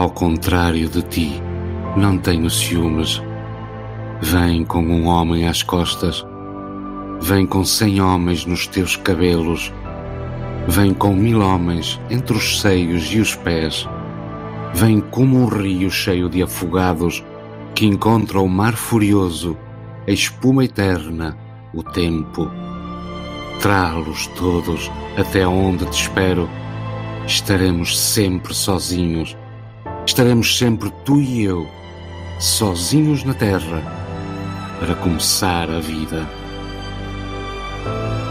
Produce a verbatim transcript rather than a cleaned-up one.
Ao contrário de ti, não tenho ciúmes. Vem com um homem às costas, vem com cem homens nos teus cabelos, vem com mil homens entre os seios e os pés, vem como um rio cheio de afogados que encontra o mar furioso, a espuma eterna, o tempo. Trá-los todos até onde te espero. Estaremos sempre sozinhos. Estaremos sempre tu e eu, sozinhos na terra, para começar a vida.